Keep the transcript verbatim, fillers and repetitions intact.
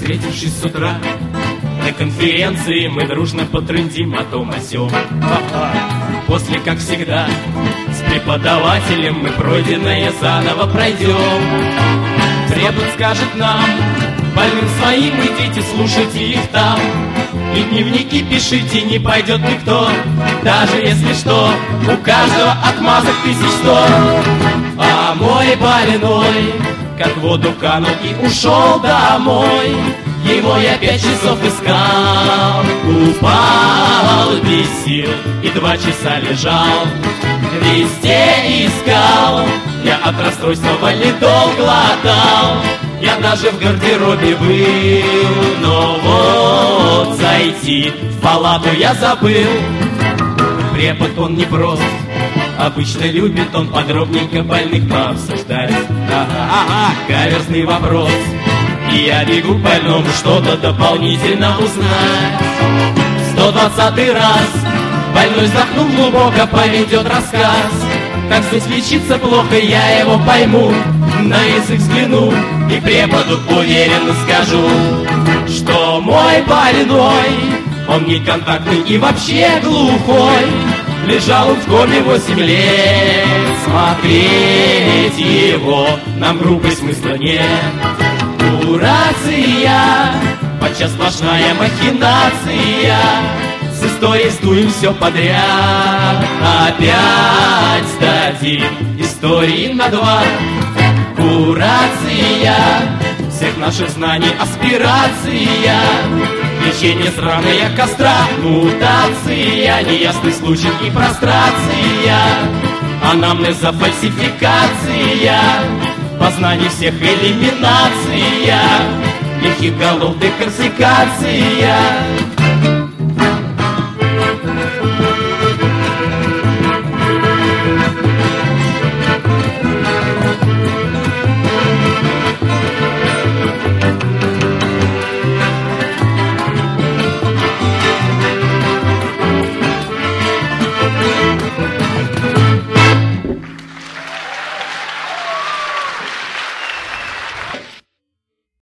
встретившись с утра на конференции, мы дружно потрындим о том о сём. После, как всегда, с преподавателем мы пройденное заново пройдем. Препод скажет нам, больным своим идите, слушайте их там. И дневники пишите, не пойдет никто, даже если что, у каждого отмазок тысяч сто. А мой больной как в воду канул и ушел домой. Его я пять часов искал, упал без сил и два часа лежал. Везде искал, я от расстройства валидол глотал. Я даже в гардеробе был, но вот зайти в палату я забыл. Препод он не прост, обычно любит он подробненько больных пообсуждать. Ага, ага, каверзный вопрос, и я бегу к больному что-то дополнительно узнать. Сто двадцатый раз больной вздохнув глубоко поведет рассказ. Как здесь лечиться плохо, я его пойму. На язык взгляну и преподу уверенно скажу, что мой больной, он неконтактный и вообще глухой. Лежал он в коме восемь лет, смотреть его нам группой смысла нет. Курация, подчас сплошная махинация, с историей сдуем все подряд. Опять сдадим истории на два. Курация всех наших знаний, аспирация, лечение сраная костра, мутация, неясный случай и прострация, анамнеза, фальсификация, познание всех элиминация, лихих голов декорсикация.